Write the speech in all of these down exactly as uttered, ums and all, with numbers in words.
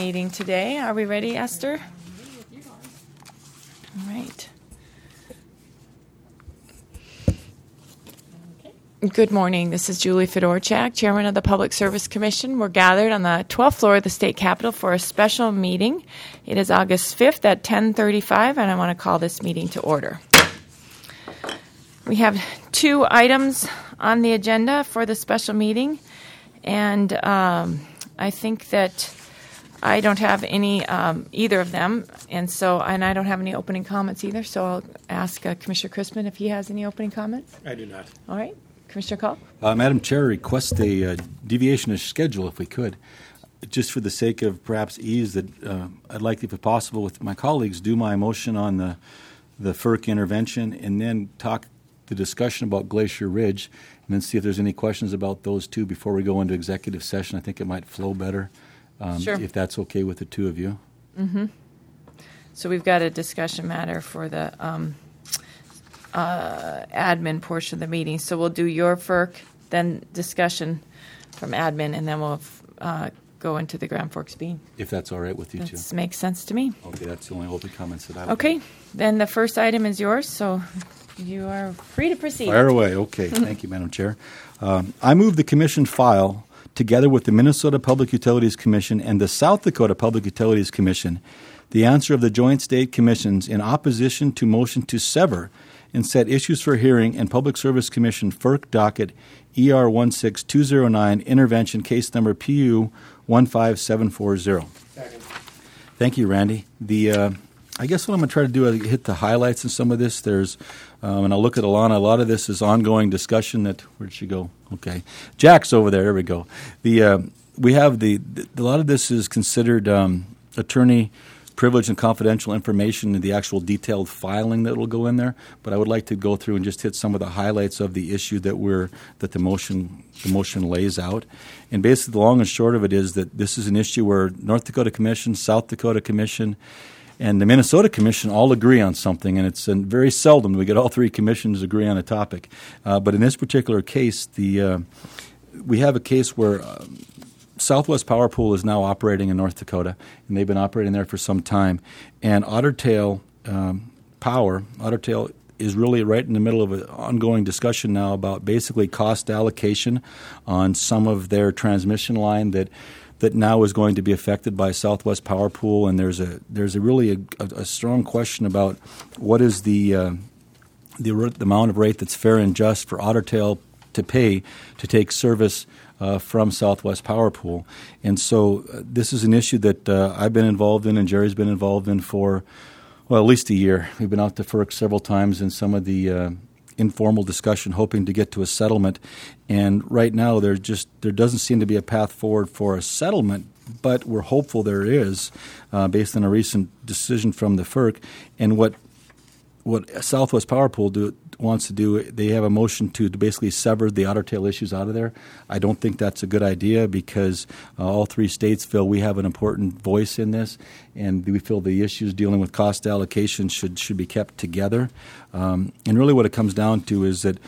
meeting today. Are we ready, Esther? All right. Good morning. This is Julie Fedorchak, Chairman of the Public Service Commission. We're gathered on the twelfth floor of the State Capitol for a special meeting. It is August fifth at ten thirty-five, and I want to call this meeting to order. We have two items on the agenda for the special meeting, and um, I think that I don't have any, um, either of them, and so, and I don't have any opening comments either, so I'll ask uh, Commissioner Crispin if he has any opening comments. I do not. All right. Commissioner Culp? Uh, Madam Chair, request a uh, deviation of schedule if we could, just for the sake of perhaps ease. That uh, I'd like, if possible, with my colleagues, do my motion on the the F E R C intervention, and then talk the discussion about Glacier Ridge, and then see if there's any questions about those two before we go into executive session. I think it might flow better, um, sure. if that's okay with the two of you. Mm-hmm. So we've got a discussion matter for the Um Uh, admin portion of the meeting. So we'll do your F E R C, then discussion from admin, and then we'll uh, go into the Grand Forks Bean. If that's all right with you That two. makes sense to me. Okay, that's the only open comments that I would Okay, make. then the first item is yours, so you are free to proceed. Fire away. Okay, thank you, Madam Chair. Um, I move the commission file, together with the Minnesota Public Utilities Commission and the South Dakota Public Utilities Commission, the answer of the joint state commissions in opposition to motion to sever and set issues for hearing and Public Service Commission F E R C docket E R one six two zero nine, intervention case number P U one five seven four zero. Second. Thank you, Randy. The uh, I guess what I'm going to try to do is hit the highlights in some of this. There's, um, and I'll look at Alana. A lot of this is ongoing discussion. That where'd she go? Okay, Jack's over there. There we go. The uh, we have the, the a lot of this is considered um, attorney privilege and confidential information and the actual detailed filing that will go in there. But I would like to go through and just hit some of the highlights of the issue that we're that the motion the motion lays out. And basically, the long and short of it is that this is an issue where North Dakota Commission, South Dakota Commission, and the Minnesota Commission all agree on something, and it's uh, very seldom we get all three commissions agree on a topic. Uh, but in this particular case, the uh, we have a case where Uh, Southwest Power Pool is now operating in North Dakota, and they've been operating there for some time. And Otter Tail um, Power, Otter Tail is really right in the middle of an ongoing discussion now about basically cost allocation on some of their transmission line that that now is going to be affected by Southwest Power Pool. And there's a there's a really a, a, a strong question about what is the uh, the, the amount of rate that's fair and just for Otter Tail to pay to take service Uh, from Southwest Power Pool. And so uh, this is an issue that uh, I've been involved in and Jerry's been involved in for, well, at least a year. We've been out to F E R C several times in some of the uh, informal discussion, hoping to get to a settlement. And right now there just there doesn't seem to be a path forward for a settlement, but we're hopeful there is, uh, based on a recent decision from the F E R C. And what what Southwest Power Pool do, wants to do, they have a motion to, to basically sever the Otter Tail issues out of there. I don't think that's a good idea because uh, all three states feel we have an important voice in this, and we feel the issues dealing with cost allocation should should be kept together. Um, and really what it comes down to is that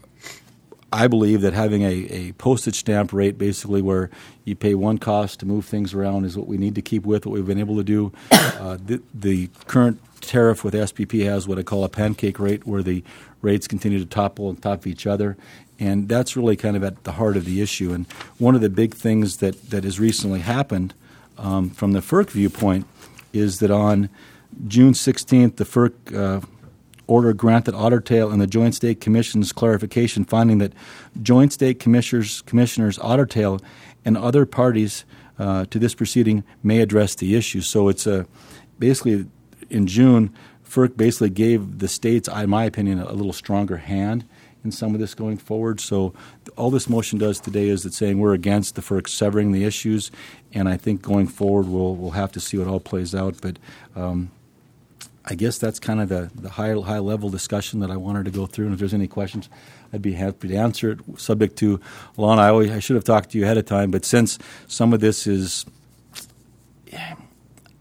I believe that having a, a postage stamp rate, basically where you pay one cost to move things around, is what we need to keep with, what we've been able to do. Uh, the, the current tariff with S P P has what I call a pancake rate, where the rates continue to topple on top of each other. And that's really kind of at the heart of the issue. And one of the big things that, that has recently happened um, from the F E R C viewpoint is that on June sixteenth, the F E R C uh, order granted Otter Tail and the Joint State Commission's clarification, finding that Joint State Commissioners, Commissioners Otter Tail and other parties uh, to this proceeding may address the issue. So it's a basically in June, F E R C basically gave the states, in my opinion, a little stronger hand in some of this going forward. So all this motion does today is it's saying we're against the F E R C severing the issues, and I think going forward we'll we'll have to see what all plays out. But um, I guess that's kind of the, the high high level discussion that I wanted to go through. And if there's any questions, I'd be happy to answer it. Subject to Alana, I, always, I should have talked to you ahead of time, but since some of this is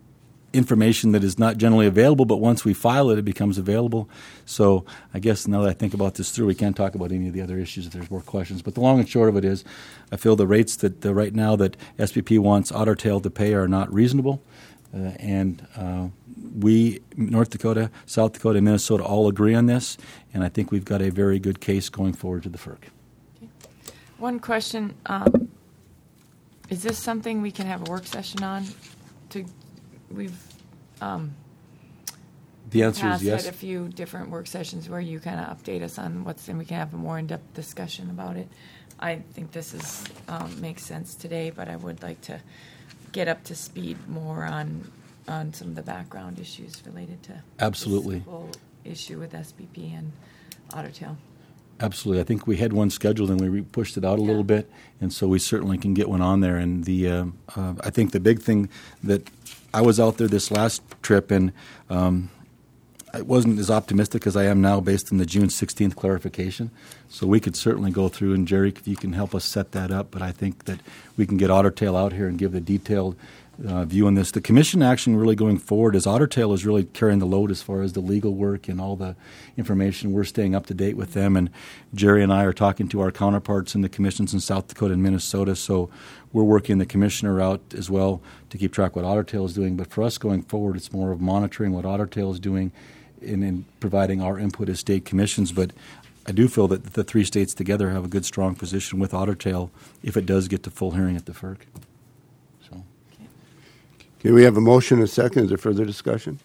information that is not generally available, but once we file it, it becomes available. So I guess now that I think about this through, we can talk about any of the other issues if there's more questions. But the long and short of it is, I feel the rates that uh, right now that S P P wants Otter Tail to pay are not reasonable. Uh, and uh, we, North Dakota, South Dakota, and Minnesota all agree on this, and I think we've got a very good case going forward to the F E R C. Okay. One question, um, is this something we can have a work session on? To We've um, the answer past is yes. had a few different work sessions where you kind of update us on what's, and we can have a more in-depth discussion about it. I think this is um, makes sense today, but I would like to get up to speed more on on some of the background issues related to absolutely this whole issue with S P P and Otter Tail. Absolutely. I think we had one scheduled and we re- pushed it out a yeah. little bit, and so we certainly can get one on there. And the uh, uh, I think the big thing that I was out there this last trip, and um, I wasn't as optimistic as I am now based on the June sixteenth clarification. So we could certainly go through, and Jerry, if you can help us set that up, but I think that we can get Otter Tail out here and give the detailed uh, view on this. The commission action really going forward is Otter Tail is really carrying the load as far as the legal work and all the information. We're staying up to date with them, and Jerry and I are talking to our counterparts in the commissions in South Dakota and Minnesota, so we're working the commissioner out as well to keep track of what Otter Tail is doing. But for us going forward, it's more of monitoring what Otter Tail is doing and in providing our input as state commissions. But I do feel that the three states together have a good, strong position with Otter Tail if it does get to full hearing at the F E R C. So, okay, we have a motion and a second. Is there further discussion?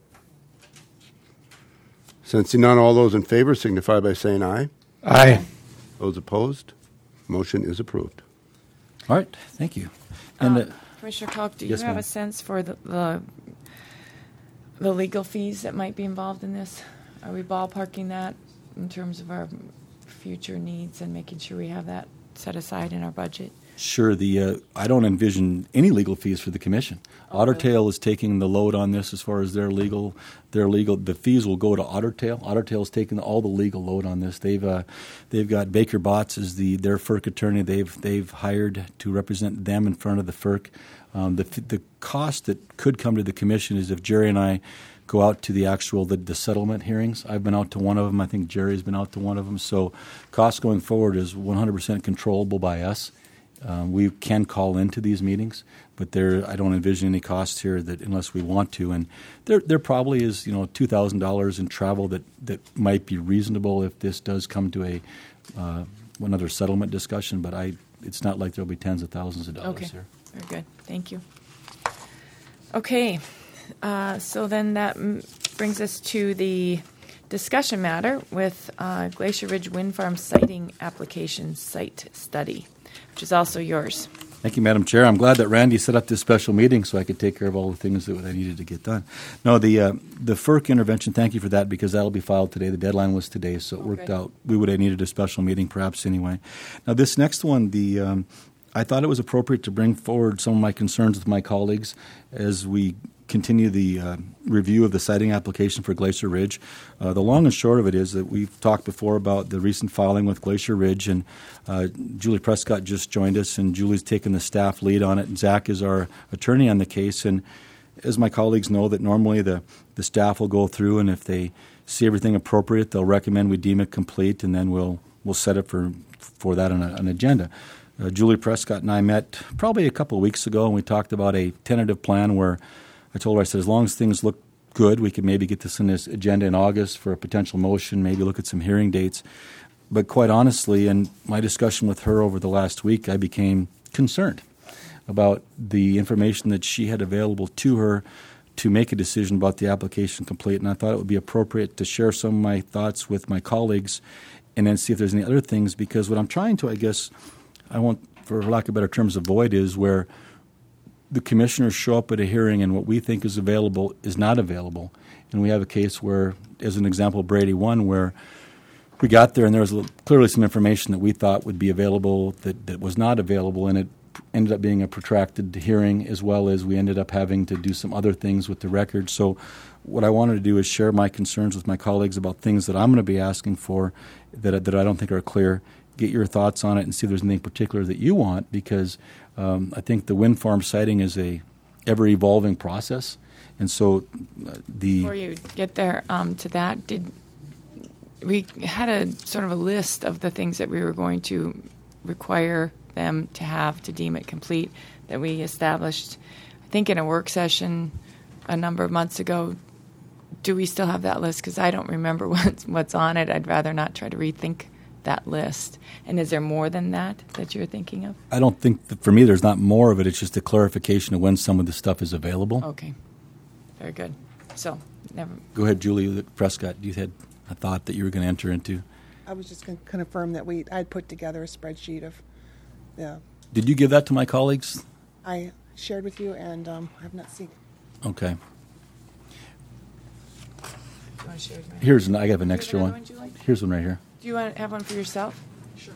Sensing none, all those in favor signify by saying aye. Aye. Those opposed, motion is approved. all right, thank you. And Um, uh, Commissioner Kalk, do you yes, have ma'am. a sense for the, the the legal fees that might be involved in this? Are we ballparking that in terms of our future needs and making sure we have that set aside in our budget? Sure. The uh, I don't envision any legal fees for the commission. Oh, Otter really? Tail is taking the load on this as far as their legal. Their legal. The fees will go to Otter Tail. Otter Tail is taking all the legal load on this. They've uh, they've got Baker Botts as the their F E R C attorney. They've they've hired to represent them in front of the F E R C. Um, the the cost that could come to the commission is if Jerry and I go out to the actual the, the settlement hearings. I've been out to one of them. I think Jerry's been out to one of them. So cost going forward is one hundred percent controllable by us. Um, we can call into these meetings, but there I don't envision any costs here that unless we want to. And there there probably is you know two thousand dollars in travel that, that might be reasonable if this does come to a uh, another settlement discussion. But I it's not like there'll be tens of thousands of dollars Okay. here. Very good. Thank you. Okay. Uh, so then that m- brings us to the discussion matter with uh, Glacier Ridge Wind Farm siting application site study, which is also yours. Thank you, Madam Chair. I'm glad that Randy set up this special meeting so I could take care of all the things that I needed to get done. No, the uh, the F E R C intervention, thank you for that, because that'll be filed today. The deadline was today, so it Okay. worked out. We would have needed a special meeting perhaps anyway. Now, this next one, the um, I thought it was appropriate to bring forward some of my concerns with my colleagues as we continue the uh, review of the siting application for Glacier Ridge. Uh, the long and short of it is that we've talked before about the recent filing with Glacier Ridge, and uh, Julie Prescott just joined us, and Julie's taken the staff lead on it. And Zach is our attorney on the case, and as my colleagues know, that normally the, the staff will go through, and if they see everything appropriate, they'll recommend we deem it complete, and then we'll we'll set it for for that on a, an agenda. Uh, Julie Prescott and I met probably a couple of weeks ago, and we talked about a tentative plan where I told her, I said, as long as things look good, we could maybe get this in this agenda in August for a potential motion, maybe look at some hearing dates. But quite honestly, in my discussion with her over the last week, I became concerned about the information that she had available to her to make a decision about the application complete. And I thought it would be appropriate to share some of my thoughts with my colleagues and then see if there's any other things, because what I'm trying to, I guess, I want, for lack of better terms, avoid is where the commissioners show up at a hearing and what we think is available is not available. And we have a case where, as an example, Brady one, where we got there and there was clearly some information that we thought would be available that, that was not available, and it ended up being a protracted hearing, as well as we ended up having to do some other things with the record. So what I wanted to do is share my concerns with my colleagues about things that I'm going to be asking for that, that I don't think are clear, get your thoughts on it, and see if there's anything particular that you want, because um, I think the wind farm siting is a ever-evolving process, And so uh, the Before you get there um, to that, did we had a sort of a list of the things that we were going to require them to have to deem it complete that we established, I think, in a work session a number of months ago. Do we still have that list? Because I don't remember what's, what's on it. I'd rather not try to rethink that list. And is there more than that that you're thinking of? I don't think that for me there's not more of it. It's just a clarification of when some of the stuff is available. Okay. Very good. So, never. Go ahead, Julie Prescott. You had a thought that you were going to enter into. I was just going to confirm that we I'd put together a spreadsheet of the. Did you give that to my colleagues? I shared with you, and um, I have not seen. Okay. Do you want to share with me? Here's an, I have an Do you extra have one. another one, Julie? Here's one right here. Do you want to have one for yourself? Sure.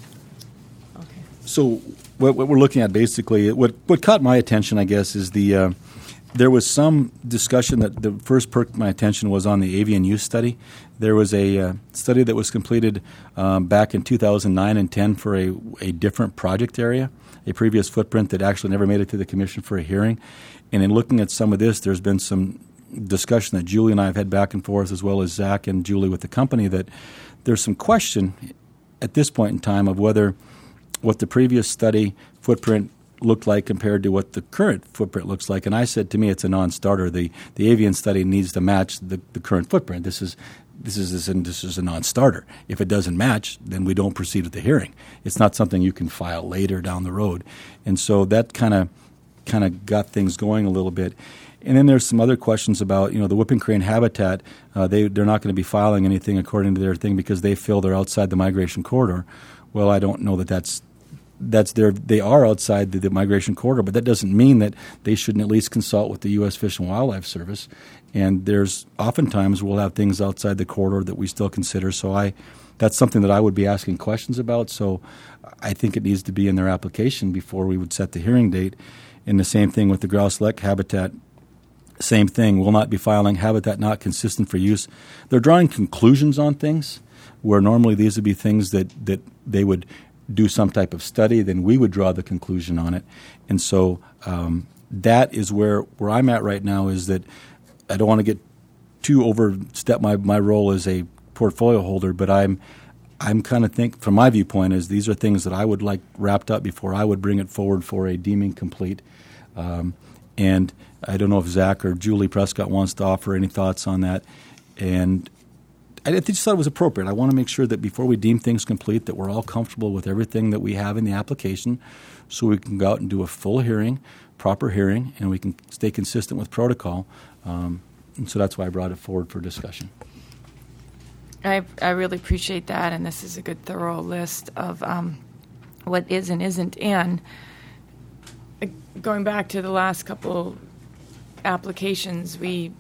Okay. So what, what we're looking at basically, what what caught my attention, I guess, is the uh, there was some discussion that the first perked my attention was on the avian use study. There was a uh, study that was completed um, back in two thousand nine and ten for a, a different project area, a previous footprint that actually never made it to the commission for a hearing. And in looking at some of this, there's been some discussion that Julie and I have had back and forth, as well as Zach and Julie with the company, that there's some question at this point in time of whether what the previous study footprint looked like compared to what the current footprint looks like. And I said, to me, it's a non-starter. The the avian study needs to match the, the current footprint. This is this is this, this is a non-starter. If it doesn't match, then we don't proceed with the hearing. It's not something you can file later down the road. And so that kind of kind of got things going a little bit. And then there's some other questions about, you know, the whooping crane habitat. Uh, they, they're not going to be filing anything according to their thing because they feel they're outside the migration corridor. Well, I don't know that that's that's their they are outside the, the migration corridor, but that doesn't mean that they shouldn't at least consult with the U S Fish and Wildlife Service. And there's oftentimes we'll have things outside the corridor that we still consider. So I that's something that I would be asking questions about. So I think it needs to be in their application before we would set the hearing date. And the same thing with the grouse lek habitat. Same thing. Will not be filing habitat not consistent for use. They're drawing conclusions on things where normally these would be things that, that they would do some type of study, then we would draw the conclusion on it. And so um, that is where, where I'm at right now, is that I don't want to get too overstep my, my role as a portfolio holder, but I'm I'm kind of think from my viewpoint is these are things that I would like wrapped up before I would bring it forward for a deeming complete. Um, and I don't know if Zach or Julie Prescott wants to offer any thoughts on that. And I just thought it was appropriate. I want to make sure that before we deem things complete that we're all comfortable with everything that we have in the application so we can go out and do a full hearing, proper hearing, and we can stay consistent with protocol. Um, and so that's why I brought it forward for discussion. I I really appreciate that, and this is a good thorough list of um, what is and isn't. And uh, going back to the last couple applications, we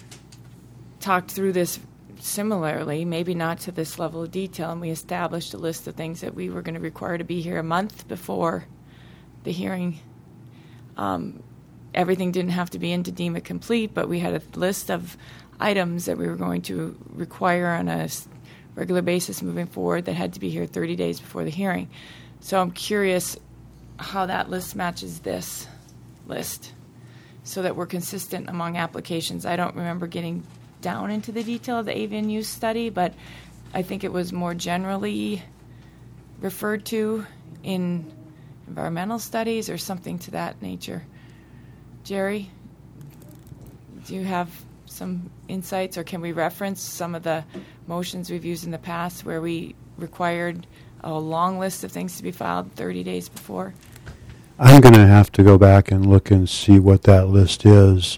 talked through this similarly, maybe not to this level of detail, and we established a list of things that we were going to require to be here a month before the hearing. Um, everything didn't have to be in to deem it complete, but we had a list of items that we were going to require on a regular basis moving forward that had to be here thirty days before the hearing. So I'm curious how that list matches this list so that we're consistent among applications. I don't remember getting down into the detail of the avian use study, but I think it was more generally referred to in environmental studies or something to that nature. Jerry, do you have some insights, or can we reference some of the motions we've used in the past where we required a long list of things to be filed thirty days before? I'm going to have to go back and look and see what that list is.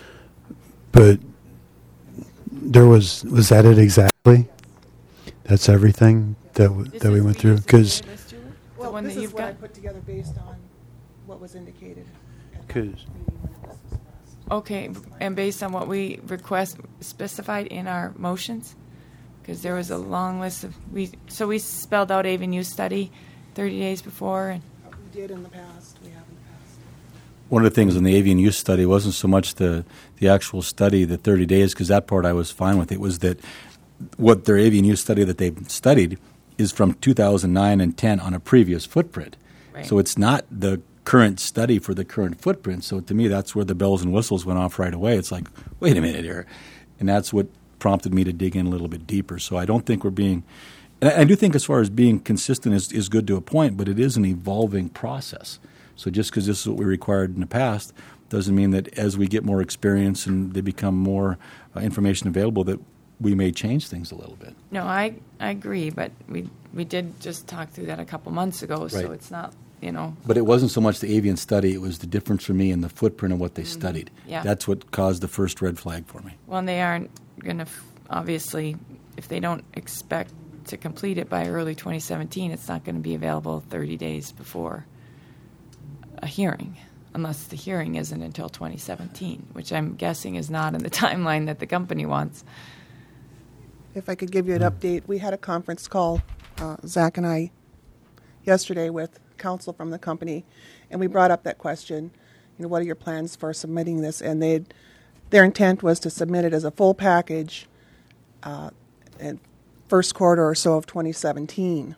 But there was, was that it exactly? That's everything that w- that we went through? Because Well, one this that is you've what I got? put together based on what was indicated at that 'Cause- meeting when it was discussed. Okay, and based on what we request specified in our motions? Because there was a long list of, we so we spelled out avian use study thirty days before. And We did in the past. We have in the past. One of the things in the avian use study wasn't so much the, the actual study, the thirty days, because that part I was fine with. It was that what their avian use study that they've studied is from two thousand nine and ten on a previous footprint. Right. So it's not the current study for the current footprint. So to me, that's where the bells and whistles went off right away. It's like, wait a minute here. And that's what prompted me to dig in a little bit deeper. So I don't think we're being – and I, I do think as far as being consistent is, is good to a point, but it is an evolving process. So just because this is what we required in the past doesn't mean that as we get more experience and they become more uh, information available that we may change things a little bit. No, I, I agree, but we we did just talk through that a couple months ago, so Right. it's not, you know. But it wasn't so much the avian study, it was the difference for me in the footprint of what they studied. Yeah. That's what caused the first red flag for me. Well, and they aren't going to, f- obviously, if they don't expect to complete it by early twenty seventeen, it's not going to be available thirty days before a hearing, unless the hearing isn't until twenty seventeen, which I'm guessing is not in the timeline that the company wants. If I could give you an update, we had a conference call, uh, Zach and I, yesterday with counsel from the company, and we brought up that question, you know, what are your plans for submitting this? And they, their intent was to submit it as a full package uh, in first quarter or so of twenty seventeen.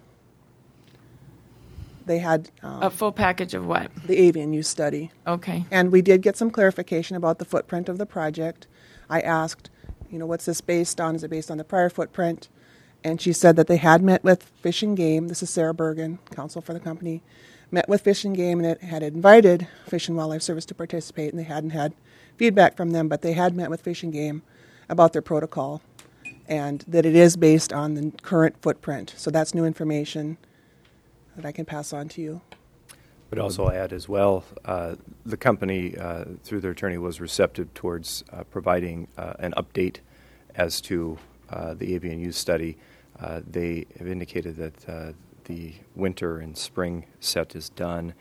They had um, A full package of what? the avian use study. Okay. And we did get some clarification about the footprint of the project. I asked, you know, what's this based on? Is it based on the prior footprint? And she said that they had met with Fish and Game. This is Sarah Bergen, counsel for the company. Met with Fish and Game and it had invited Fish and Wildlife Service to participate, and they hadn't had feedback from them, but they had met with Fish and Game about their protocol and that it is based on the current footprint. So that's new information that I can pass on to you. Would also add as well, uh, the company, uh, through their attorney, was receptive towards uh, providing uh, an update as to uh, the avian use study. Uh, they have indicated that uh, the winter and spring set is done.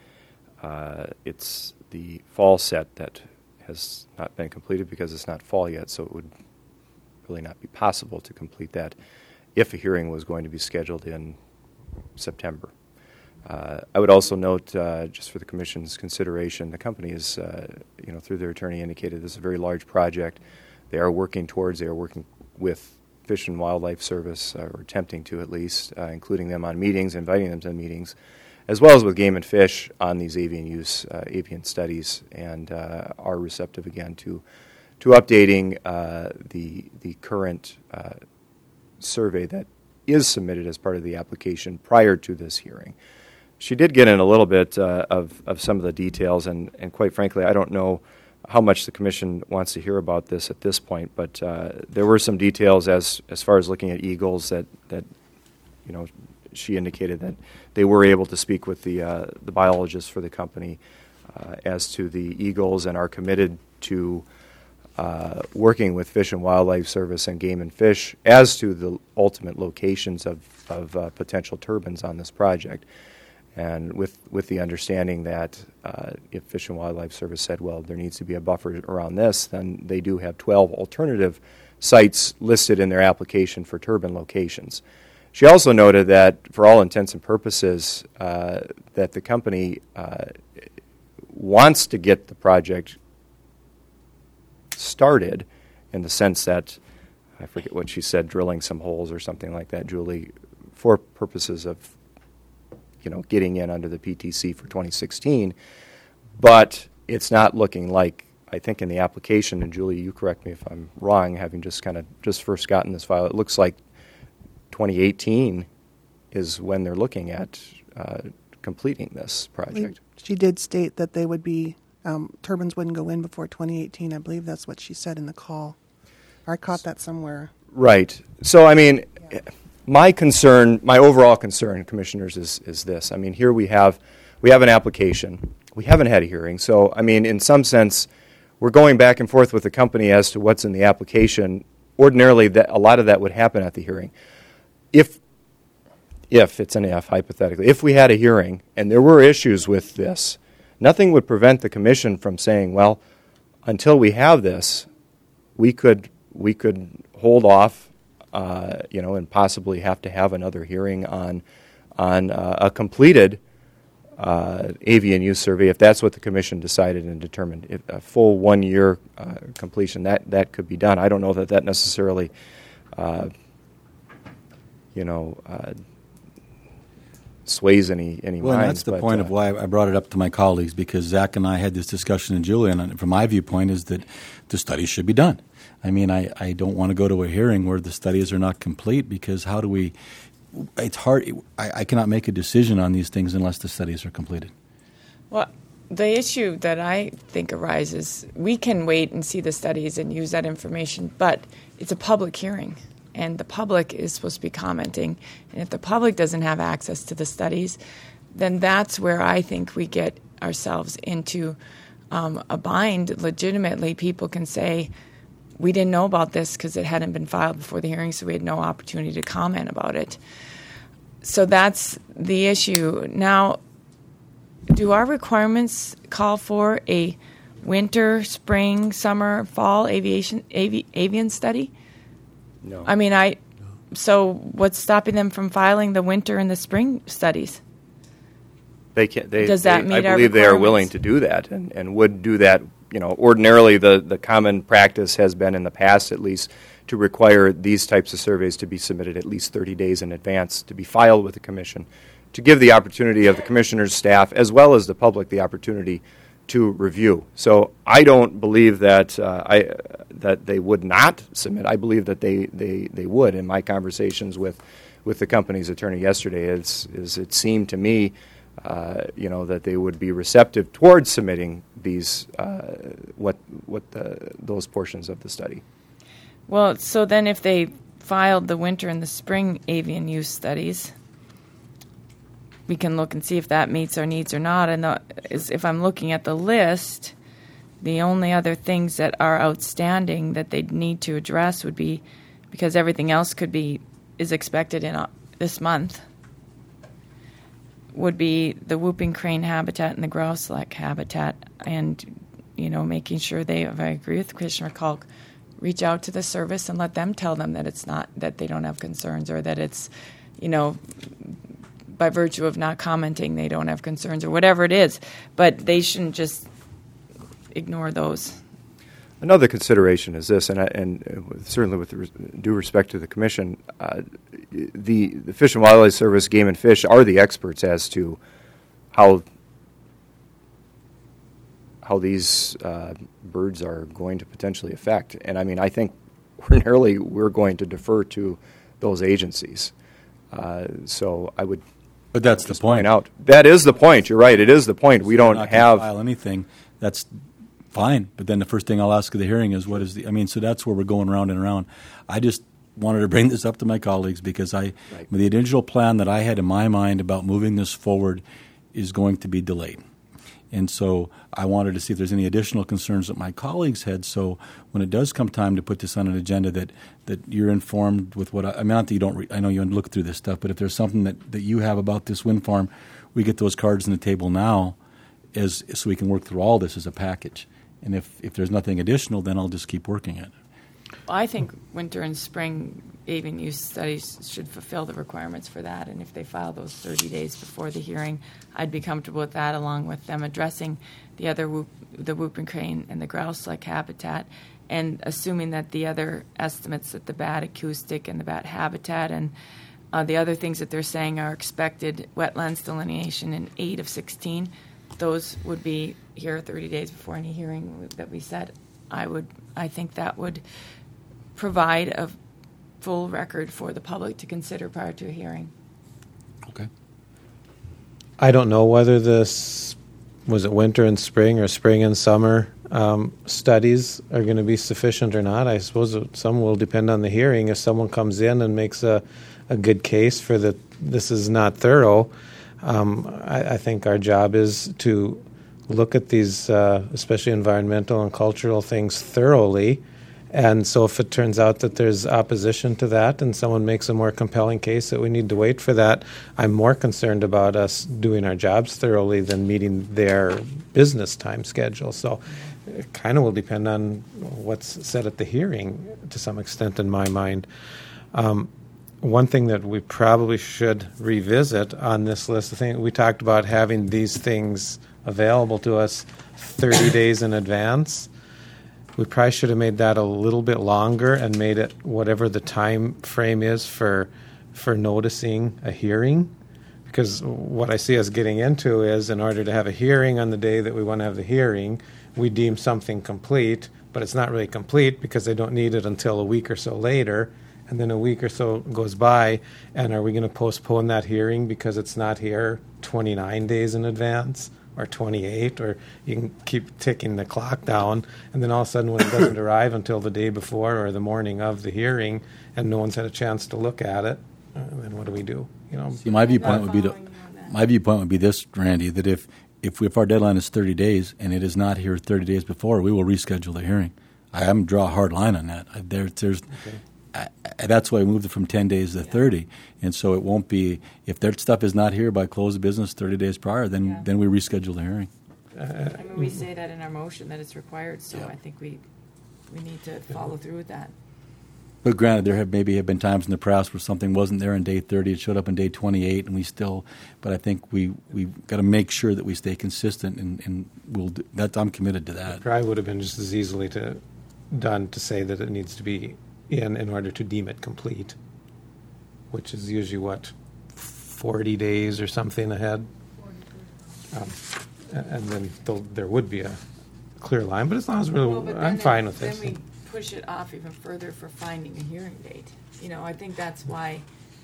Uh, it's the fall set that has not been completed because it's not fall yet, so it would really not be possible to complete that if a hearing was going to be scheduled in September. Uh, I would also note, uh, just for the Commission's consideration, the company is, uh, you know, through their attorney indicated this is a very large project. They are working towards, they are working with Fish and Wildlife Service, uh, or attempting to at least, uh, including them on meetings, inviting them to meetings, as well as with Game and Fish on these avian use, uh, avian studies, and uh, are receptive again to to updating uh, the the current uh, survey that is submitted as part of the application prior to this hearing. She did get in a little bit uh, of, of some of the details, and, and quite frankly, I don't know how much the Commission wants to hear about this at this point, but uh, there were some details as as far as looking at eagles that, that you know, she indicated that they were able to speak with the, uh, the biologists for the company uh, as to the eagles and are committed to uh, working with Fish and Wildlife Service and Game and Fish as to the ultimate locations of, of uh, potential turbines on this project. And with, with the understanding that uh, if Fish and Wildlife Service said, well, there needs to be a buffer around this, then they do have twelve alternative sites listed in their application for turbine locations. She also noted that, for all intents and purposes, uh, that the company uh, wants to get the project started in the sense that, I forget what she said, drilling some holes or something like that, Julie, for purposes of you know, getting in under the P T C for twenty sixteen, but it's not looking like, I think in the application, and Julie, you correct me if I'm wrong, having just kind of just first gotten this file, it looks like twenty eighteen is when they're looking at uh, completing this project. She did state that they would be, um, turbines wouldn't go in before twenty eighteen. I believe that's what she said in the call. I caught that somewhere. Right. So, I mean, yeah. My concern, my overall concern, Commissioners, is is this. I mean, here we have we have an application. We haven't had a hearing. So, I mean, in some sense, we're going back and forth with the company as to what's in the application. Ordinarily, that a lot of that would happen at the hearing. If, if it's an if, hypothetically, if we had a hearing and there were issues with this, nothing would prevent the Commission from saying, well, until we have this, we could we could hold off. Uh, you know, and possibly have to have another hearing on on uh, a completed uh, avian use survey if that's what the Commission decided and determined. If a full one year uh, completion, that that could be done. I don't know that that necessarily, uh, you know, uh, sways any any Well, and minds. that's the but, point uh, of why I brought it up to my colleagues, because Zach and I had this discussion in Julia, and from my viewpoint is that the studies should be done. I mean, I, I don't want to go to a hearing where the studies are not complete, because how do we – it's hard – I, I cannot make a decision on these things unless the studies are completed. Well, the issue that I think arises, we can wait and see the studies and use that information, but it's a public hearing, and the public is supposed to be commenting. And if the public doesn't have access to the studies, then that's where I think we get ourselves into um, a bind. Legitimately, people can say, we didn't know about this because it hadn't been filed before the hearing, so we had no opportunity to comment about it. So that's the issue. Now, do our requirements call for a winter, spring, summer, fall aviation avi, avian study? No. I mean, I. So what's stopping them from filing the winter and the spring studies? They can. They, Does that they, meet I our believe they are willing requirements? to do that, and, and would do that. You know, ordinarily the, the common practice has been in the past, at least, to require these types of surveys to be submitted at least thirty days in advance to be filed with the commission, to give the opportunity of the commissioner's staff as well as the public the opportunity to review. So I don't believe that uh, I that they would not submit. I believe that they, they, they would. In my conversations with, with the company's attorney yesterday, is is it seemed to me, uh, you know, that they would be receptive towards submitting these uh, what what the, those portions of the study. Well, so then if they filed the winter and the spring avian use studies, we can look and see if that meets our needs or not. And the, is, if I'm looking at the list, the only other things that are outstanding that they'd need to address would be, because everything else could be is expected in uh, this month, would be the whooping crane habitat and the grouse-like habitat, and you know, making sure they. If I agree with Commissioner Kalk, reach out to the service and let them tell them that it's not, that they don't have concerns, or that it's, you know, by virtue of not commenting, they don't have concerns, or whatever it is. But they shouldn't just ignore those. Another consideration is this, and, I, and certainly with res- due respect to the Commission, uh, the, the Fish and Wildlife Service, Game and Fish are the experts as to how how these uh, birds are going to potentially affect. And I mean, I think ordinarily we're going to defer to those agencies. Uh, so I would But that's the just point. point out. That is the point. You're right. It is the point. We don't Not gonna have... file anything. That's fine. But then the first thing I'll ask at the hearing is, what is the? I mean, so that's where we're going round and around. I just wanted to bring this up to my colleagues because I, Right. the original plan that I had in my mind about moving this forward is going to be delayed. And so I wanted to see if there's any additional concerns that my colleagues had. So when it does come time to put this on an agenda, that, that you're informed with what I, I mean, not that you don't. Re, I know you look through this stuff, but if there's something that, that you have about this wind farm, we get those cards on the table now, as so we can work through all this as a package. And if if there's nothing additional, then I'll just keep working it. Well, I think winter and spring avian use studies should fulfill the requirements for that, and if they file those thirty days before the hearing, I'd be comfortable with that, along with them addressing the other whoop, the whooping crane and the grouse-like habitat, and assuming that the other estimates, that the bat acoustic and the bat habitat and uh, the other things that they're saying are expected wetlands delineation in eight of sixteen, those would be here thirty days before any hearing that we set. I would, I think that would provide a full record for the public to consider prior to a hearing. Okay. I don't know whether this, was it winter and spring or spring and summer um, studies are going to be sufficient or not. I suppose it- some will depend on the hearing. If someone comes in and makes a, a good case for that this is not thorough, um, I, I think our job is to look at these, uh, especially environmental and cultural things, thoroughly. And so if it turns out that there's opposition to that and someone makes a more compelling case that we need to wait for that, I'm more concerned about us doing our jobs thoroughly than meeting their business time schedule. So it kind of will depend on what's said at the hearing to some extent in my mind. Um, one thing that we probably should revisit on this list, the thing we talked about having these things available to us thirty days in advance. We probably should have made that a little bit longer and made it whatever the time frame is for for noticing a hearing, Because what I see us getting into is, in order to have a hearing on the day that we want to have the hearing, we deem something complete, but it's not really complete because they don't need it until a week or so later, and then a week or so goes by, and are we going to postpone that hearing because it's not here twenty-nine days in advance or twenty-eight, or you can keep ticking the clock down, and then all of a sudden when it doesn't arrive until the day before or the morning of the hearing and no one's had a chance to look at it, uh, then what do we do? You know, See, my viewpoint would be to, my viewpoint would be this, Randy, that if, if, if our deadline is thirty days and it is not here thirty days before, we will reschedule the hearing. I haven't draw a hard line on that. I, there, there's, Okay. I, I, that's why I moved it from ten days to thirty, and so it won't be, if their stuff is not here by close of business thirty days prior, then Yeah. then we reschedule the hearing. I mean, we say that in our motion that it's required, so I think we, we need to follow through with that. But granted, there have maybe have been times in the past where something wasn't there on day thirty, it showed up on day twenty-eight, and we still. But I think we we've got to make sure that we stay consistent, and, and we'll. Do, that I'm committed to that. It probably would have been just as easily to done to say that it needs to be in in order to deem it complete, which is usually what, forty days or something ahead. Um, and then there'll- there would be a clear line, but as long as we're, Well, but I'm then fine it- with this. Then we push it off even further for finding a hearing date. You know, I think that's why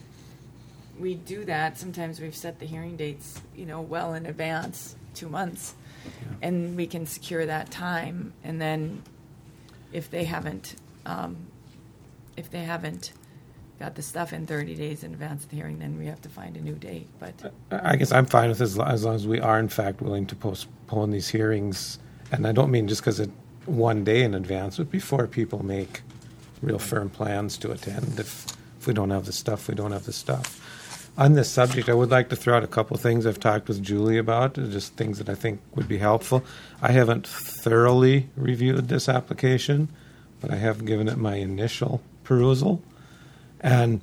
we do that. Sometimes we've set the hearing dates, you know, well in advance, two months, and we can secure that time. And then if they haven't, um, if they haven't got the stuff in thirty days in advance of the hearing, then we have to find a new date. But I guess I'm fine with this as lo- as long as we are in fact willing to postpone these hearings, and I don't mean just because it one day in advance, but before people make real firm plans to attend. If if we don't have the stuff, we don't have the stuff. On this subject, I would like to throw out a couple of things I've talked with Julie about, uh, just things that I think would be helpful. I haven't thoroughly reviewed this application, but I have given it my initial perusal. And,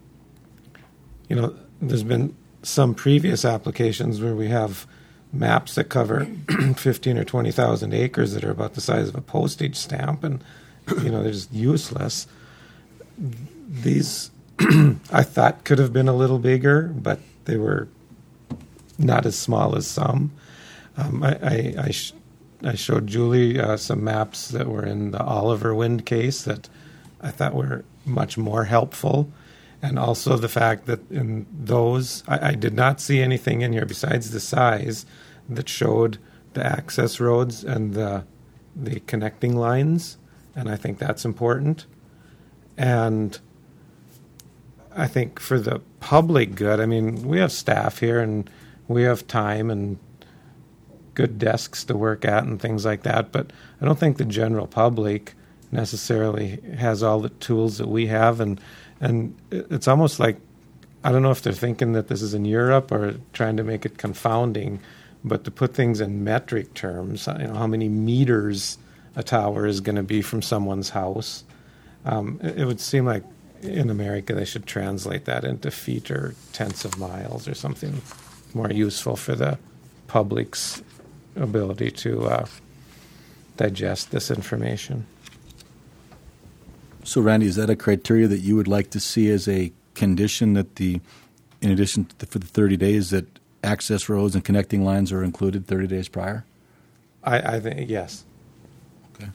you know, there's been some previous applications where we have maps that cover fifteen or twenty thousand acres that are about the size of a postage stamp, and, you know, they're just useless. These, I thought, could have been a little bigger, but they were not as small as some. Um, I, I, I, sh- I showed Julie uh, some maps that were in the Oliver Wind case that I thought were much more helpful. And also the fact that in those, I, I did not see anything in here besides the size that showed the access roads and the, the connecting lines. And I think that's important. And I think for the public good, I mean, we have staff here and we have time and good desks to work at and things like that, but I don't think the general public necessarily has all the tools that we have, and and it's almost like, I don't know if they're thinking that this is in Europe or trying to make it confounding, but to put things in metric terms, you know, how many meters a tower is going to be from someone's house, um, it, it would seem like in America they should translate that into feet or tenths of miles or something more useful for the public's ability to uh, digest this information. So, Randy, is that a criteria that you would like to see as a condition that the, in addition to the, for the thirty days, that access roads and connecting lines are included thirty days prior? I, I think yes. Okay.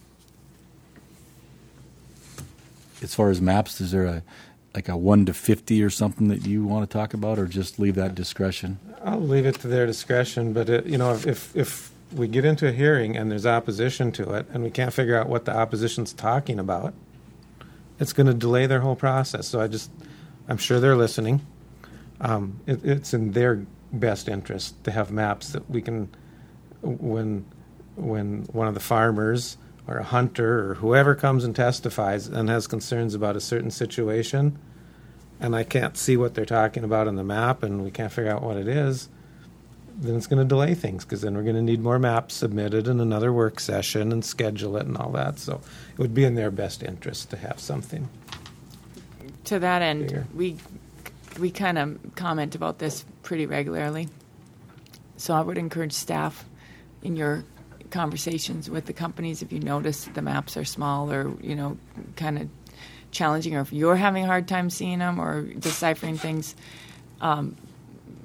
As far as maps, is there a like a one to fifty or something that you want to talk about, or just leave that discretion? I'll leave it to their discretion, but it, you know, if, if if we get into a hearing and there's opposition to it, and we can't figure out what the opposition's talking about, it's going to delay their whole process. So I just, I'm sure they're listening. Um, it, it's in their best interest to have maps that we can, when when one of the farmers or a hunter or whoever comes and testifies and has concerns about a certain situation, and I can't see what they're talking about on the map, and we can't figure out what it is, then it's going to delay things, because then we're going to need more maps submitted and another work session and schedule it and all that. So it would be in their best interest to have something. to that end, Bigger. we we kind of comment about this pretty regularly. So I would encourage staff in your conversations with the companies, if you notice the maps are small or, you know, kind of challenging, or if you're having a hard time seeing them or deciphering things, um,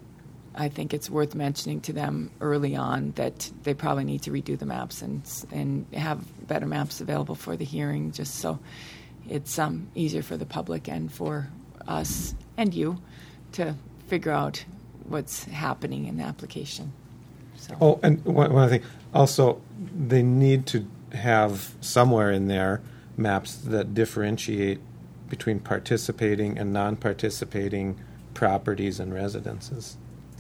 I think it's worth mentioning to them early on that they probably need to redo the maps and and have better maps available for the hearing, just so it's um, easier for the public and for us and you to figure out what's happening in the application. So. Oh, and one, one other thing. Also, they need to have somewhere in there maps that differentiate between participating and non-participating properties and residences.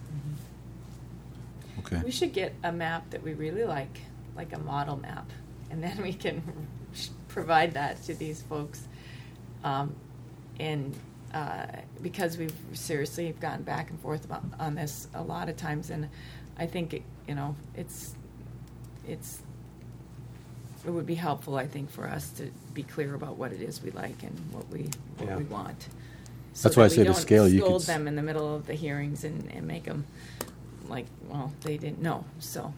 Okay. We should get a map that we really like, like a model map, and then we can provide that to these folks. Um, and uh, because we've seriously gone back and forth about, on this a lot of times, and I think it, you know it's it's it would be helpful, I think, for us to be clear about what it is we like and what we what Yeah. we want. That's why I that say we to don't scale, you could scold s- them in the middle of the hearings and, and make them like, well, they didn't know. So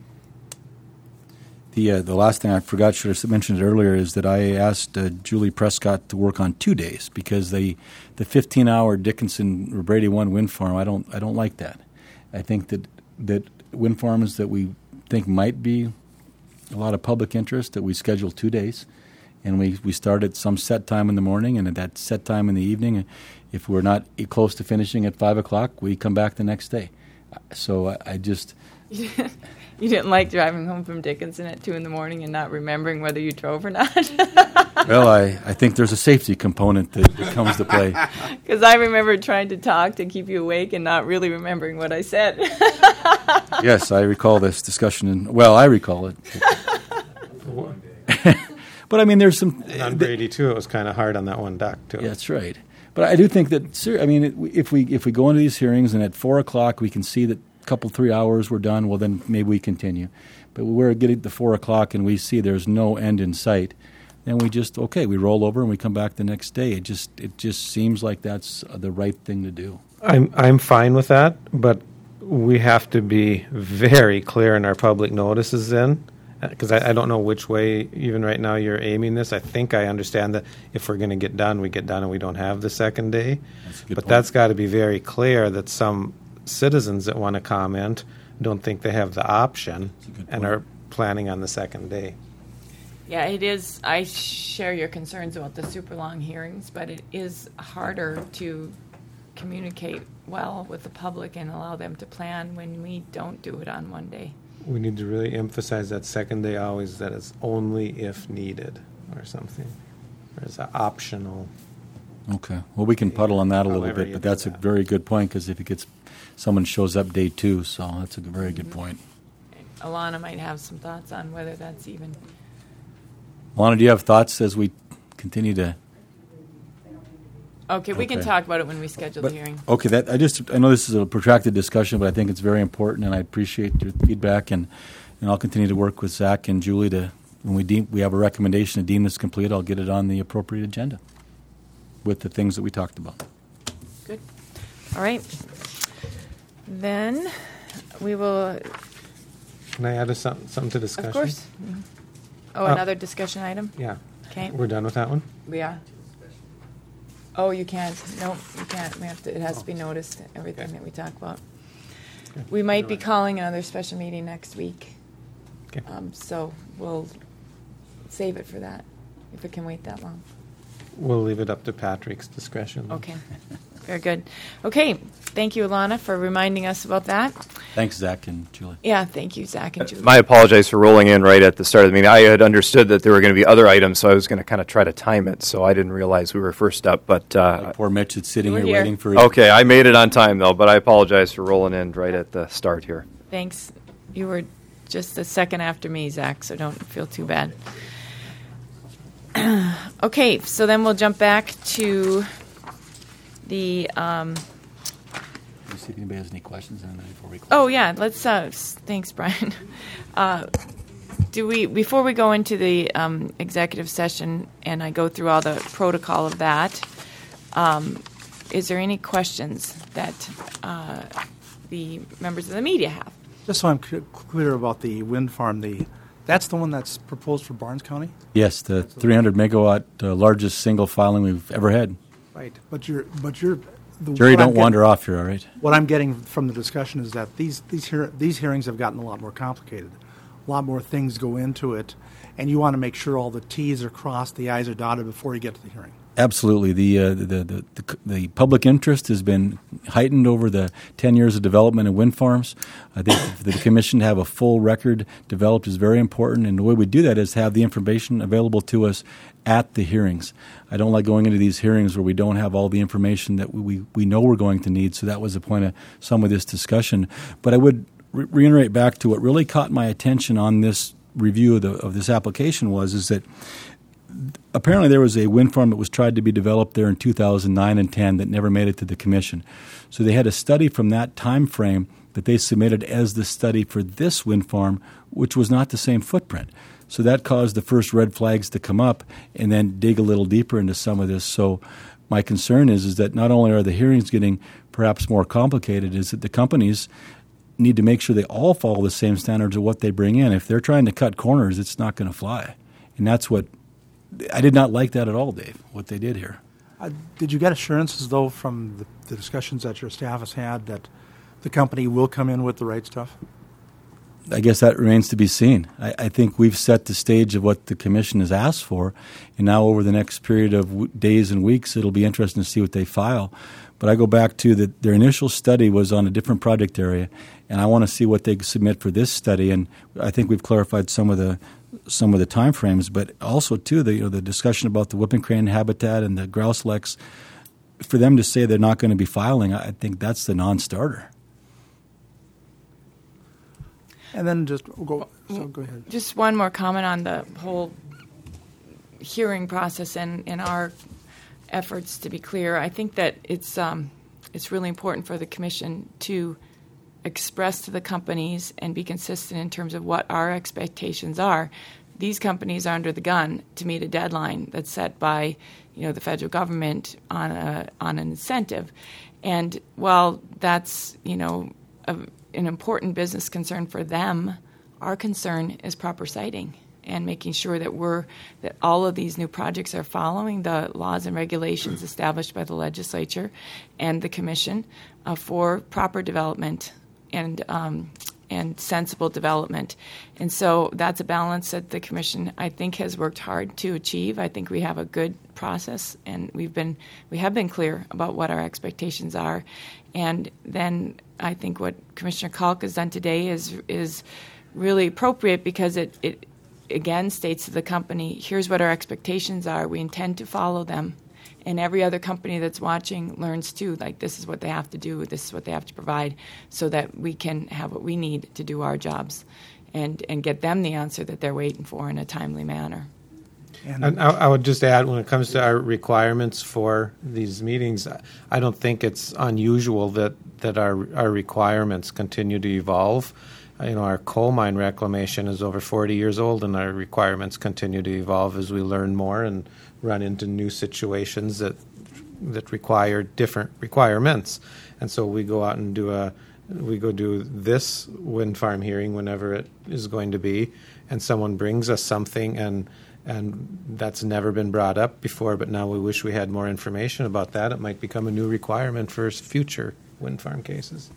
The uh, the last thing I forgot, should have mentioned it earlier, is that I asked uh, Julie Prescott to work on two days because they the fifteen hour Dickinson Brady One wind farm. I don't I don't like that. I think that that wind farms that we think might be a lot of public interest, that we schedule two days, and we we start at some set time in the morning and at that set time in the evening. If we're not close to finishing at five o'clock, we come back the next day. So I, I just. you didn't like driving home from Dickinson at two in the morning and not remembering whether you drove or not? Well, I, I think there's a safety component that, that comes to play. Because I remember trying to talk to keep you awake and not really remembering what I said. Yes, I recall this discussion. And, well, I recall it. But I mean, there's some. And on Brady too, it was kind of hard on that one dock too. Yeah, that's right. But I do think that. ser- I mean, it, if we if we go into these hearings and at four o'clock we can see that a couple three hours we're done, well then maybe we continue. But we're getting to four o'clock and we see there's no end in sight, then we just okay we roll over and we come back the next day. It just it just seems like that's the right thing to do. I'm I'm fine with that, but we have to be very clear in our public notices then, because I, I don't know which way even right now you're aiming this. I think I understand that if we're going to get done, we get done and we don't have the second day. That's a good But point. that's got to be very clear that some citizens that want to comment don't think they have the option That's a good and point. are planning on the second day. Yeah, it is. I share your concerns about the super long hearings, but it is harder to communicate well with the public and allow them to plan when we don't do it on one day. We need to really emphasize that second day always, that it's only if needed or something, or it's optional. Okay. Well, we can puddle on that a little However bit, you but do that's a that. very good point because if it gets someone shows up day two, so that's a very good Mm-hmm. point. Alana might have some thoughts on whether that's even. Lana, do you have thoughts as we continue to? Okay, we can Okay. talk about it when we schedule But- the hearing. Okay, that I just I know this is a protracted discussion, but I think it's very important, and I appreciate your feedback, and, and I'll continue to work with Zach and Julie to when we deem we have a recommendation to deem this complete. I'll get it on the appropriate agenda with the things that we talked about. Good. All right. Then we will, Can I add a, some, something to discussion? of course. Oh, Uh, another discussion item? Yeah. Okay. We're done with that one? We are. Oh, you can't. No, you can't. We have to, it has to be noticed, everything Okay. that we talk about. Okay. We might be calling another special meeting next week. Okay. Um, so we'll save it for that, if it can wait that long. We'll leave it up to Patrick's discretion. Okay. Very good. Okay. Thank you, Alana, for reminding us about that. Thanks, Zach and Julie. Yeah, thank you, Zach and Julie. My apologies for rolling in right at the start of the meeting. I had understood that there were going to be other items, so I was going to kind of try to time it. So I didn't realize we were first up. But uh, Like poor Mitch is sitting We're here, here. waiting for. okay, I made it on time though. But I apologize for rolling in right at the start here. Thanks. You were just a second after me, Zach, so don't feel too bad. Okay, so then we'll jump back to the. Um, Let me see if anybody has any questions on that before we close. oh yeah, let's. Uh, s- thanks, Brian. Uh, do we before we go into the um, executive session and I go through all the protocol of that? Um, is there any questions that uh, the members of the media have? Just so I'm clear- clear about the wind farm, the that's the one that's proposed for Barnes County? Yes, the three hundred megawatt uh, largest single filing we've ever had. Right. But you're but you're the, Jerry, what I'm don't get- wander off here, all right? What I'm getting from the discussion is that these these hear, these hearings have gotten a lot more complicated. A lot more things go into it, and you want to make sure all the T's are crossed, the I's are dotted before you get to the hearing. Absolutely. The, uh, the, the, the, the public interest has been heightened over the ten years of development of wind farms. I think for the Commission to have a full record developed is very important, and the way we do that is have the information available to us at the hearings. I don't like going into these hearings where we don't have all the information that we, we, we know we're going to need, so that was the point of some of this discussion. But I would re- reiterate back to what really caught my attention on this review of, the, of this application was is that apparently there was a wind farm that was tried to be developed there in two thousand nine and ten that never made it to the Commission. So they had a study from that time frame that they submitted as the study for this wind farm, which was not the same footprint. So that caused the first red flags to come up and then dig a little deeper into some of this. So my concern is, is that not only are the hearings getting perhaps more complicated, is that the companies need to make sure they all follow the same standards of what they bring in. If they're trying to cut corners, it's not going to fly. And that's what I did not like that at all, Dave, what they did here. Uh, did you get assurances, though, from the, the discussions that your staff has had that the company will come in with the right stuff? I guess that remains to be seen. I, I think we've set the stage of what the Commission has asked for, and now over the next period of w- days and weeks, it'll be interesting to see what they file. But I go back to that their initial study was on a different project area, and I want to see what they submit for this study. And I think we've clarified some of the some of the time frames, but also too the you know, the discussion about the whooping crane habitat and the grouse leks. For them to say they're not going to be filing, I think that's the non-starter. And then just go. So go ahead. Just one more comment on the whole hearing process and, and our efforts to be clear. I think that it's um, it's really important for the Commission to express to the companies and be consistent in terms of what our expectations are. These companies are under the gun to meet a deadline that's set by, you know, the federal government on a on an incentive, and while that's you know a, an important business concern for them, our concern is proper siting and making sure that we're that all of these new projects are following the laws and regulations established by the legislature and the Commission uh, for proper development and um, and sensible development. And so that's a balance that the Commission, I think, has worked hard to achieve. I think we have a good process, and we've been we have been clear about what our expectations are. And then I think what Commissioner Kalk has done today is is really appropriate because it, it again states to the company, here's what our expectations are. We intend to follow them. And every other company that's watching learns too, like this is what they have to do, this is what they have to provide so that we can have what we need to do our jobs and, and get them the answer that they're waiting for in a timely manner. And I, I would just add, when it comes to our requirements for these meetings, I don't think it's unusual that, that our, our requirements continue to evolve. You know, our coal mine reclamation is over forty years old, and our requirements continue to evolve as we learn more and run into new situations that that require different requirements. And so we go out and do a we go do this wind farm hearing whenever it is going to be, and someone brings us something and and that's never been brought up before, but now we wish we had more information about that. It might become a new requirement for future wind farm cases.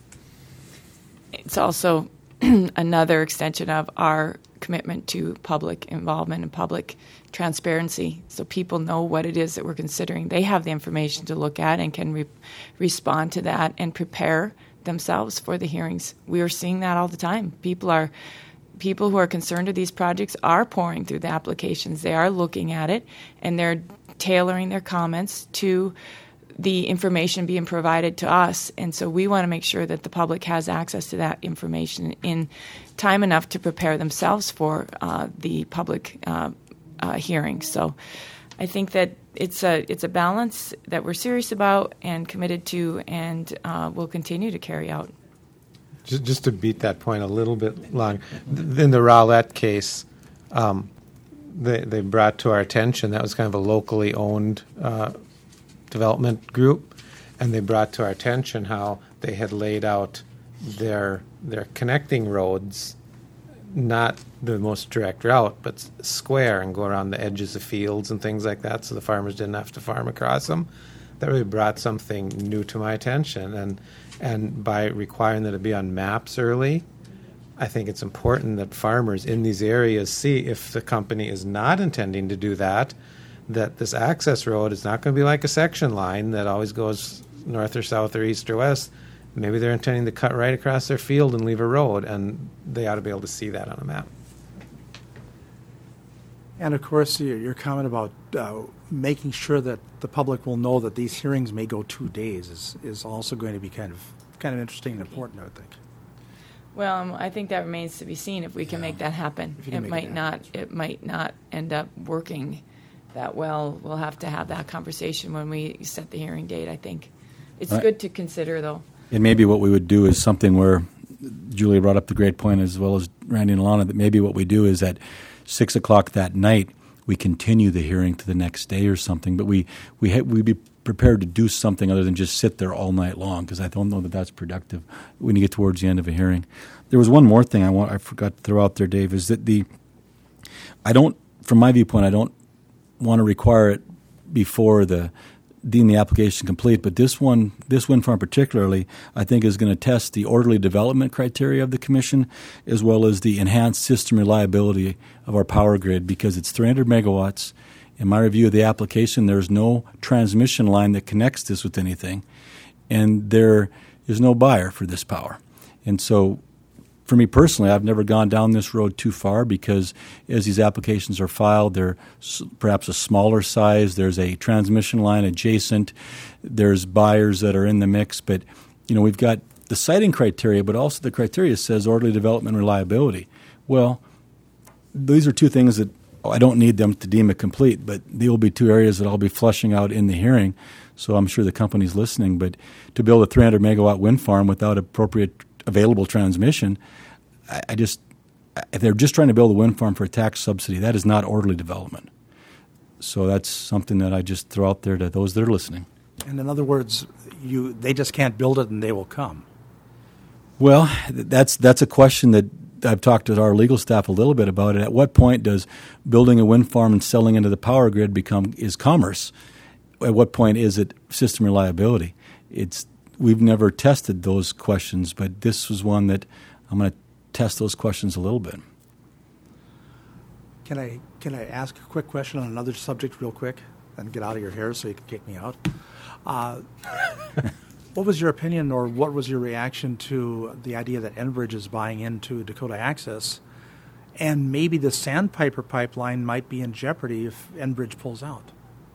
It's also another extension of our commitment to public involvement and public transparency, so people know what it is that we're considering. They have the information to look at and can re- respond to that and prepare themselves for the hearings. We are seeing that all the time. People are people who are concerned with these projects are pouring through the applications. They are looking at it, and they're tailoring their comments to the information being provided to us. And so we want to make sure that the public has access to that information in time enough to prepare themselves for uh, the public uh, uh, hearing. So I think that it's a it's a balance that we're serious about and committed to, and uh, will continue to carry out. Just, just to beat that point a little bit long, in the Rowlett case, um, they, they brought to our attention that was kind of a locally owned uh, development group, and they brought to our attention how they had laid out their their connecting roads, not the most direct route, but square and go around the edges of fields and things like that, so the farmers didn't have to farm across them. that really brought something new to my attention. And and by requiring that it be on maps early, I think it's important that farmers in these areas see if the company is not intending to do that, that this access road is not going to be like a section line that always goes north or south or east or west. Maybe they're intending to cut right across their field and leave a road, and they ought to be able to see that on a map. And of course, your, your comment about uh, making sure that the public will know that these hearings may go two days is, is also going to be kind of kind of interesting and important, I would think. Well, um, I think that remains to be seen if we can make that happen. If you It can make might it not. happen. It might not end up working that well. We'll have to have that conversation when we set the hearing date. I think it's Right. good to consider, though. And maybe what we would do is something where Julia brought up the great point, as well as Randy and Alana, that maybe what we do is at six o'clock that night we continue the hearing to the next day or something. But we we ha- we be prepared to do something other than just sit there all night long, because I don't know that that's productive when you get towards the end of a hearing. There was one more thing I want I forgot to throw out there, Dave, is that the I don't, from my viewpoint, I don't want to require it before the deem the application complete, but this one, this wind farm particularly, I think is going to test the orderly development criteria of the commission, as well as the enhanced system reliability of our power grid, because it's three hundred megawatts. In my review of the application, there's no transmission line that connects this with anything, and there is no buyer for this power. And so, for me personally, I've never gone down this road too far, because as these applications are filed, they're s- perhaps a smaller size. There's a transmission line adjacent. There's buyers that are in the mix. But, you know, we've got the siting criteria, but also the criteria says orderly development and reliability. Well, these are two things that oh, I don't need them to deem it complete, but they will be two areas that I'll be fleshing out in the hearing. So I'm sure the company's listening. But to build a three hundred megawatt wind farm without appropriate available transmission, I, I just, if they're just trying to build a wind farm for a tax subsidy, that is not orderly development. So that's something that I just throw out there to those that are listening. And in other words, you they just can't build it and they will come. Well, th- that's that's a question that I've talked to our legal staff a little bit about it. At what point does building a wind farm and selling into the power grid become is commerce? At what point is it system reliability? It's we've never tested those questions, but this was one that I'm going to test those questions a little bit. Can I can I ask a quick question on another subject real quick and get out of your hair so you can kick me out? Uh, what was your opinion, or what was your reaction to the idea that Enbridge is buying into Dakota Access, and maybe the Sandpiper pipeline might be in jeopardy if Enbridge pulls out?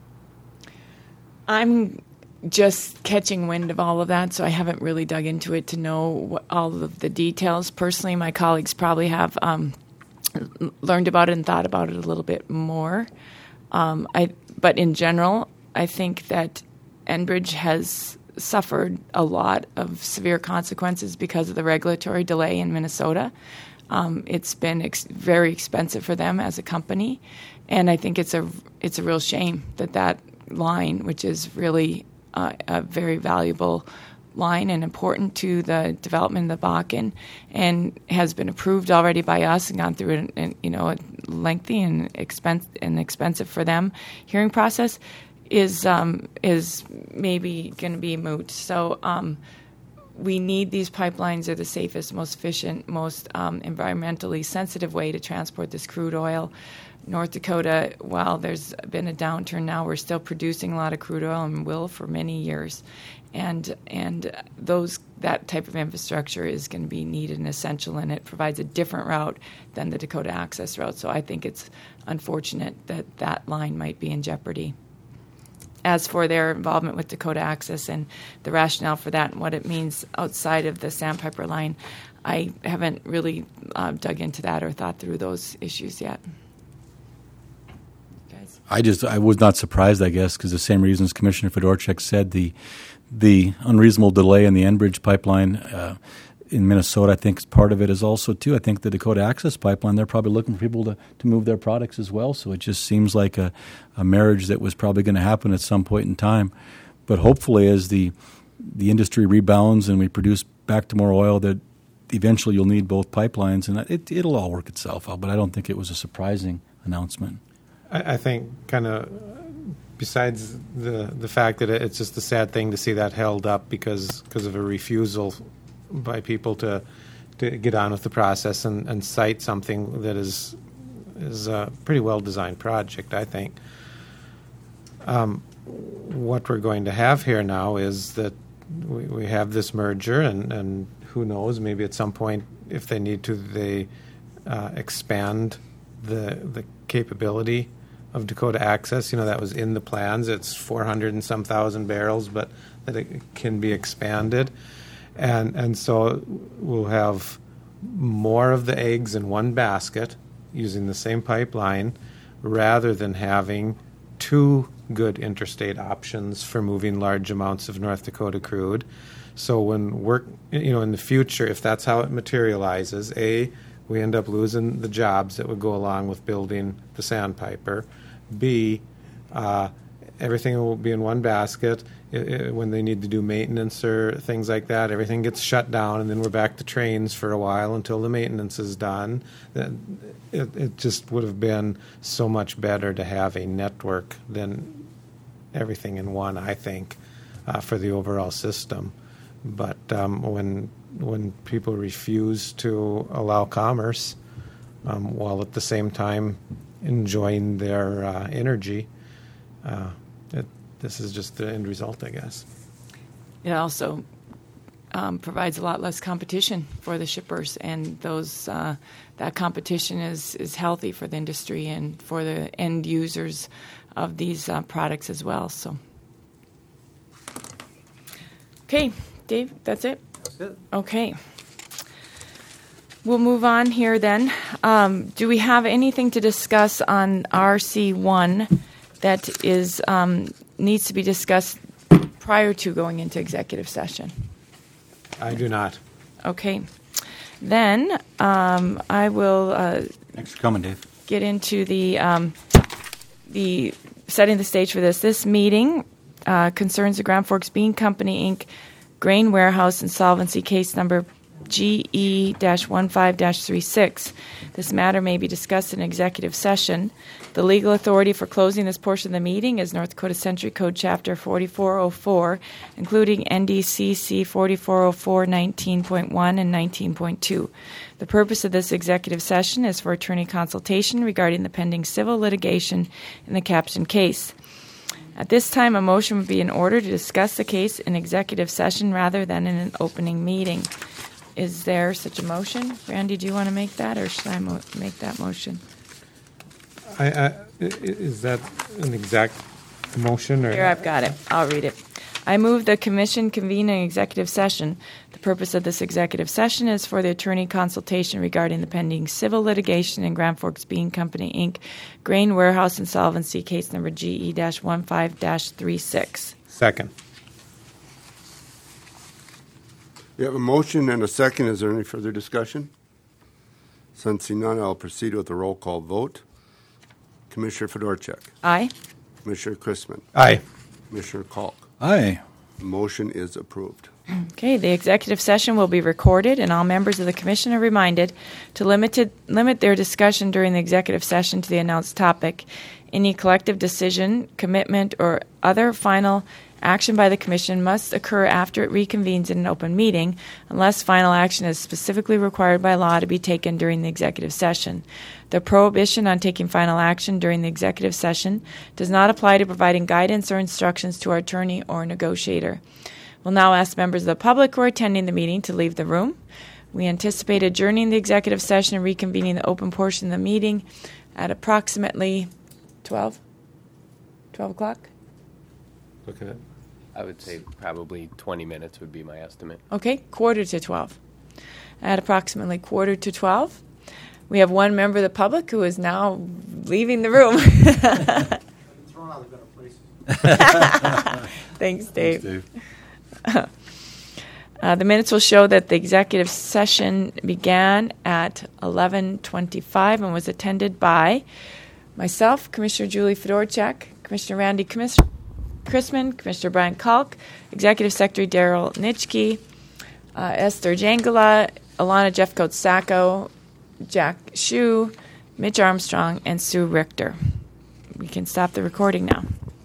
I'm just catching wind of all of that, so I haven't really dug into it to know what, all of the details. Personally, my colleagues probably have um, learned about it and thought about it a little bit more. Um, I, but in general, I think that Enbridge has suffered a lot of severe consequences because of the regulatory delay in Minnesota. Um, it's been ex- very expensive for them as a company, and I think it's a it's a real shame that that line, which is really uh, a very valuable line and important to the development of the Bakken, and has been approved already by us and gone through an, an you know a lengthy and expense and expensive for them hearing process, is um, is maybe going to be moot. So um, we need these pipelines. Are the safest, most efficient, most um, environmentally sensitive way to transport this crude oil. North Dakota, while there's been a downturn now, we're still producing a lot of crude oil and will for many years. And and those that type of infrastructure is going to be needed and essential, and it provides a different route than the Dakota Access route. So I think it's unfortunate that that line might be in jeopardy. As for their involvement with Dakota Access and the rationale for that and what it means outside of the Sandpiper line, I haven't really uh, dug into that or thought through those issues yet. Guys? I just I was not surprised, I guess, because the same reasons Commissioner Fedorchak said, the the unreasonable delay in the Enbridge pipeline uh, in Minnesota, I think part of it is also, too, I think the Dakota Access pipeline, they're probably looking for people to, to move their products as well. So it just seems like a, a marriage that was probably going to happen at some point in time. But hopefully as the the industry rebounds and we produce back to more oil, that eventually you'll need both pipelines, and it, it'll all work itself out. But I don't think it was a surprising announcement. I, I think kind of besides the the fact that it's just a sad thing to see that held up because because of a refusal by people to to get on with the process and, and cite something that is is a pretty well designed project, I think. Um, what we're going to have here now is that we, we have this merger, and, and who knows, maybe at some point, if they need to, they uh, expand the the capability of Dakota Access. You know, that was in the plans. It's four hundred and some thousand barrels, but that it can be expanded. And and so we'll have more of the eggs in one basket using the same pipeline rather than having two good interstate options for moving large amounts of North Dakota crude. So when work, you know, in the future, if that's how it materializes, A, we end up losing the jobs that would go along with building the Sandpiper. B, uh, everything will be in one basket. It, it, when they need to do maintenance or things like that, everything gets shut down, and then we're back to trains for a while until the maintenance is done. It, it just would have been so much better to have a network than everything in one, I think, uh, for the overall system. But um, when when people refuse to allow commerce, um, while at the same time enjoying their uh, energy, uh, it, this is just the end result, I guess. It also um, provides a lot less competition for the shippers, and those uh, that competition is, is healthy for the industry and for the end users of these uh, products as well. So, okay, Dave, that's it? That's it. Okay. We'll move on here then. Um, do we have anything to discuss on R C one that is um, needs to be discussed prior to going into executive session? I do not. Okay. Then um, I will uh, Thanks for coming, Dave. get into the um, the setting the stage for this. This meeting uh, concerns the Grand Forks Bean Company, Incorporated grain warehouse insolvency case number G E fifteen thirty-six. This matter may be discussed in executive session. The legal authority for closing this portion of the meeting is North Dakota Century Code Chapter forty-four oh four, including N D C C forty-four oh four nineteen point one and nineteen point two. The purpose of this executive session is for attorney consultation regarding the pending civil litigation in the captioned case. At this time, a motion would be in order to discuss the case in executive session rather than in an opening meeting. Is there such a motion? Randy, do you want to make that, or should I mo- make that motion? I, I, i- is that an exact motion? Or? Here, I've got it. I'll read it. I move the commission convene an executive session. The purpose of this executive session is for the attorney consultation regarding the pending civil litigation in Grand Forks Bean Company, Incorporated grain warehouse insolvency case number G E fifteen thirty-six. Second. We have a motion and a second. Is there any further discussion? Sensing none, I'll proceed with a roll call vote. Commissioner Fedorchak. Aye. Commissioner Chrisman. Aye. Commissioner Kalk. Aye. The motion is approved. Okay, the executive session will be recorded, and all members of the commission are reminded to limited, limit their discussion during the executive session to the announced topic. Any collective decision, commitment, or other final action by the commission must occur after it reconvenes in an open meeting, unless final action is specifically required by law to be taken during the executive session. The prohibition on taking final action during the executive session does not apply to providing guidance or instructions to our attorney or negotiator. We'll now ask members of the public who are attending the meeting to leave the room. We anticipate adjourning the executive session and reconvening the open portion of the meeting at approximately twelve, twelve o'clock. Look at it. I would say probably twenty minutes would be my estimate. Okay, quarter to twelve. At approximately quarter to twelve, we have one member of the public who is now leaving the room. Thrown out of better places. Thanks, Dave. Dave. Uh, the minutes will show that the executive session began at eleven twenty-five and was attended by myself, Commissioner Julie Fedorchak, Commissioner Randy Commis- Chrisman, Commissioner Brian Kalk, Executive Secretary Daryl Nitschke, uh, Esther Jangala, Alana Jeffcoat-Sacco, Jack Shue, Mitch Armstrong, and Sue Richter. We can stop the recording now.